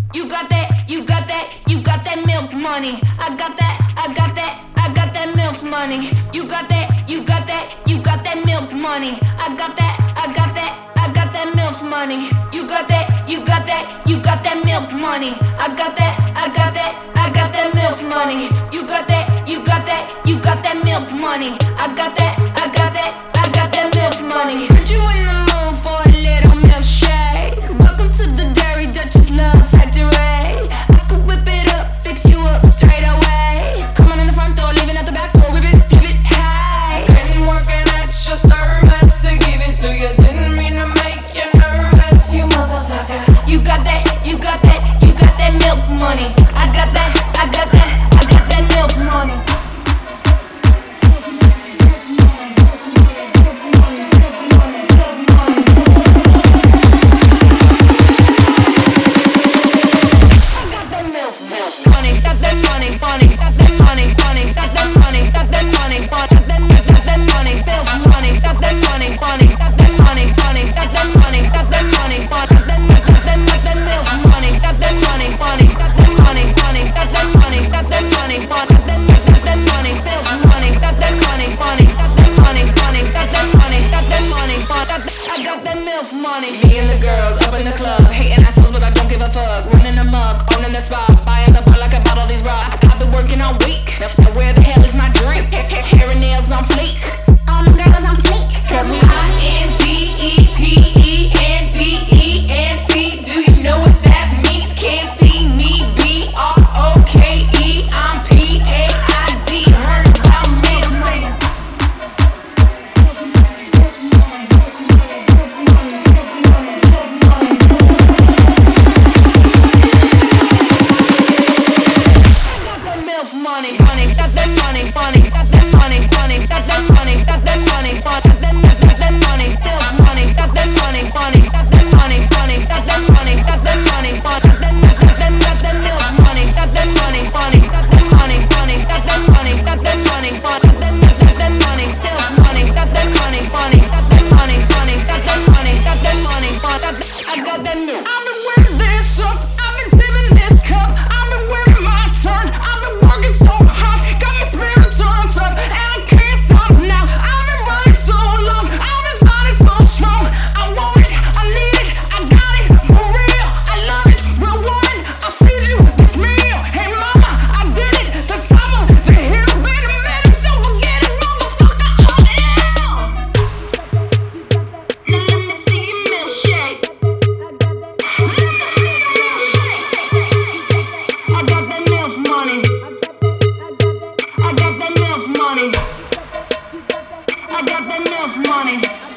You got that, you got that, you got that milk money. I got that, I got that, I got that milk money. You got that, you got that, you got that milk money. I got that, I got that, I got that milk money. You got that, you got that, you got that milk money. I got that, I got that, I got that milk money. You got that, you got that, you got that milk money. I got that, I got that, I got that milk money. Heard you in the mood for a little milkshake. Welcome to the Dairy Duchess Love Factory. I could whip it up, fix you up straight away. Come on in the front door, leaving out the back door, whip it, flip it, hey. Been working at your service to give it to you. Didn't mean to make you nervous, you motherfucker. You got that, you got that, you got that milk money. I got that, I got that, I got that milk money. Money, got that money, funny, got that money, funny, got that money, got that money, funny, got that money, bills, money, got that money, funny, got that money, funny, got that money, got that money, funny, got that milk, money, got that money, funny, got that money, funny, got that money, got that money, funny, got that money, bills, money, got that money, funny, got that money, funny, got that money, got that money, funny, I got that milk money. Me and the girls up in the club, hating assholes, but I don't give a fuck. Running them up, owning the spot, buying the bar like I bought all these rocks. I've been working all week. Now where the hell is my drink? Hair and nails on fleek. All them girls on fleek. Cause we INDEPENDENT. Do you know what that means? Can't see me. BROKE. I'm PAID. Heard about me? I'm saying. Money, money, got that money, funny, got that money, funny, got that money, got that money, funny, got that money, bills, money, got that money, funny, got that money, funny, got that money, got that money, funny, got that milk money, got that money, funny, got that money, funny, got that money, got that money, funny, got that money, bills, money, got that money, funny, got that money, funny, got that money, got that money, funny, I got that milk. I've been wearing this up, I've been sipping this cup, I've been wearing my turn, I've been working so hard, got my spirit turned up, and I can't stop now. I've been running so long, I've been fighting so strong. I want it, I need it, I got it, for real. I love it, real one, I feed you this meal. Hey mama, I did it, the top of the hill. Wait a minute, don't forget it, motherfucker, oh yeah. Let me see your milkshake. I got that milk money. I got that milk money. I got that milk money.